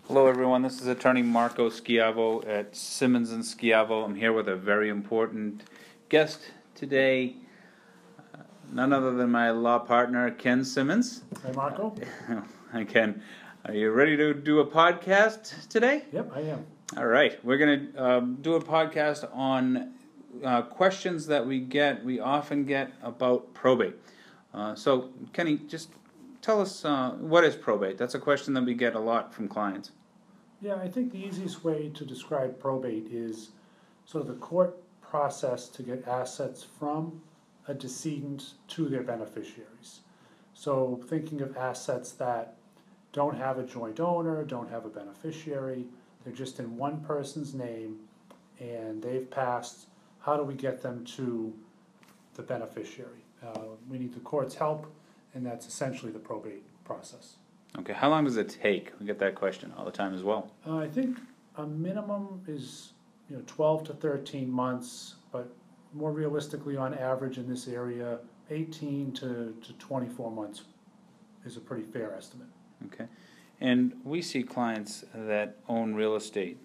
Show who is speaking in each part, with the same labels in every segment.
Speaker 1: Hello everyone, this is attorney Marco Schiavo at Simmons & Schiavo. I'm here with a very important guest today, none other than my law partner Ken Simmons.
Speaker 2: Hi Marco.
Speaker 1: Hi Ken, are you ready to do a podcast today?
Speaker 2: Yep, I am.
Speaker 1: All right, we're going to do a podcast on questions that we often get about probate. So Kenny, just tell us what is probate? That's a question that we get a lot from clients.
Speaker 2: Yeah, I think the easiest way to describe probate is sort of the court process to get assets from a decedent to their beneficiaries. So thinking of assets that don't have a joint owner, don't have a beneficiary, they're just in one person's name and they've passed, how do we get them to the beneficiary? We need the court's help, and that's essentially the probate process.
Speaker 1: Okay, how long does it take? We get that question all the time as well.
Speaker 2: I think a minimum is 12 to 13 months, but more realistically, on average in this area, 18 to 24 months is a pretty fair estimate.
Speaker 1: Okay, and we see clients that own real estate,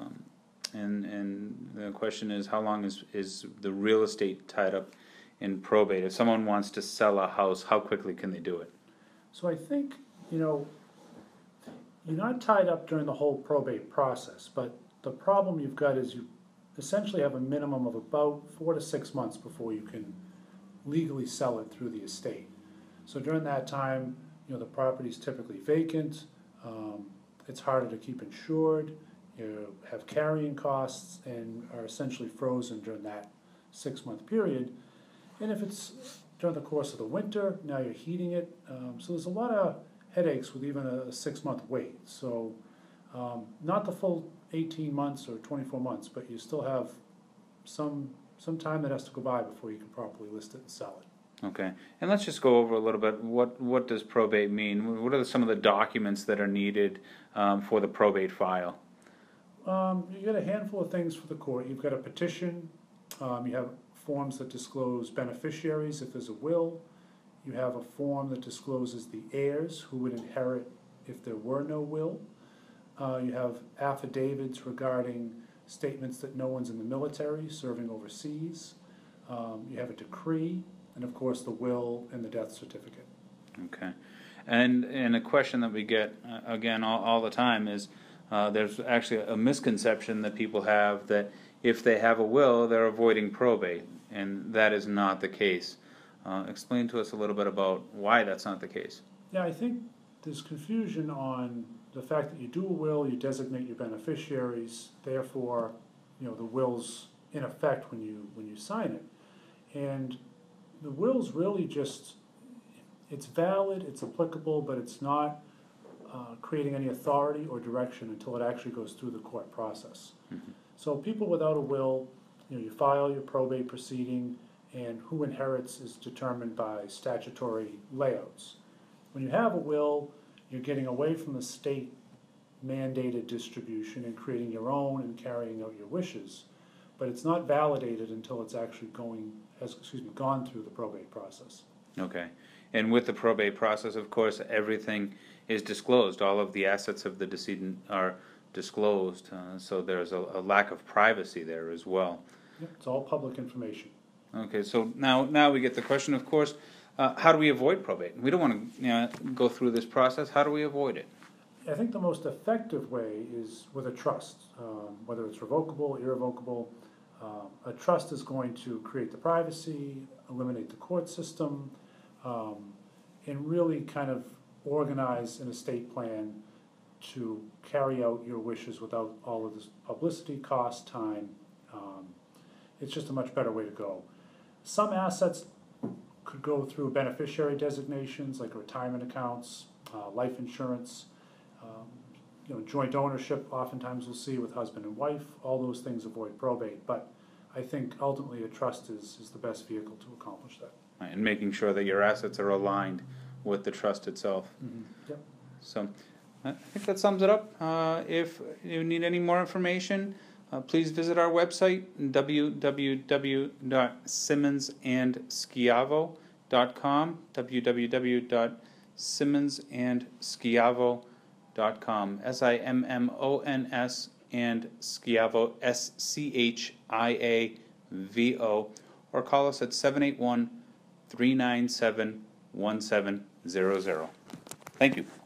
Speaker 1: and the question is, how long is the real estate tied up in probate? If someone wants to sell a house, how quickly can they do it?
Speaker 2: So I think, you're not tied up during the whole probate process, but the problem you've got is you essentially have a minimum of about 4 to 6 months before you can legally sell it through the estate. So during that time, the property's typically vacant, it's harder to keep insured, you have carrying costs and are essentially frozen during that 6-month period. And if it's during the course of the winter, now you're heating it, so there's a lot of headaches with even a 6-month wait. So not the full 18 months or 24 months, but you still have some time that has to go by before you can properly list it and sell it.
Speaker 1: Okay, and let's just go over a little bit, what does probate mean? What are some of the documents that are needed for the probate file?
Speaker 2: You get a handful of things for the court. You've got a petition, you have forms that disclose beneficiaries if there's a will. You have a form that discloses the heirs who would inherit if there were no will. You have affidavits regarding statements that no one's in the military serving overseas. You have a decree, and of course the will and the death certificate.
Speaker 1: Okay, and a question that we get again all the time is there's actually a misconception that people have that if they have a will, they're avoiding probate, and that is not the case. Explain to us a little bit about why that's not the case.
Speaker 2: Yeah, I think there's confusion on the fact that you do a will, you designate your beneficiaries, therefore, the will's in effect when you sign it. And the will's really just, it's valid, it's applicable, but it's not creating any authority or direction until it actually goes through the court process. Mm-hmm. So people without a will, you file your probate proceeding, and who inherits is determined by statutory layouts. When you have a will, you're getting away from the state mandated distribution and creating your own and carrying out your wishes, but it's not validated until it's actually gone through the probate process.
Speaker 1: Okay, and with the probate process, of course, everything is disclosed. All of the assets of the decedent are disclosed, so there's a lack of privacy there as well.
Speaker 2: Yep, it's all public information.
Speaker 1: Okay, so now we get the question, of course, how do we avoid probate? We don't want to go through this process. How do we avoid it?
Speaker 2: I think the most effective way is with a trust, whether it's revocable, irrevocable. A trust is going to create the privacy, eliminate the court system, and really kind of organize an estate plan to carry out your wishes without all of this publicity, cost, time. It's just a much better way to go. Some assets could go through beneficiary designations like retirement accounts, life insurance, joint ownership. Oftentimes we'll see with husband and wife. All those things avoid probate, but I think ultimately a trust is the best vehicle to accomplish that.
Speaker 1: Right, and making sure that your assets are aligned with the trust itself.
Speaker 2: Mm-hmm. Yep.
Speaker 1: So I think that sums it up. If you need any more information, please visit our website, www.simmonsandschiavo.com, www.simmonsandschiavo.com. Simmons.com, Simmons, and Schiavo, Schiavo, or call us at 781-397-1700. Thank you.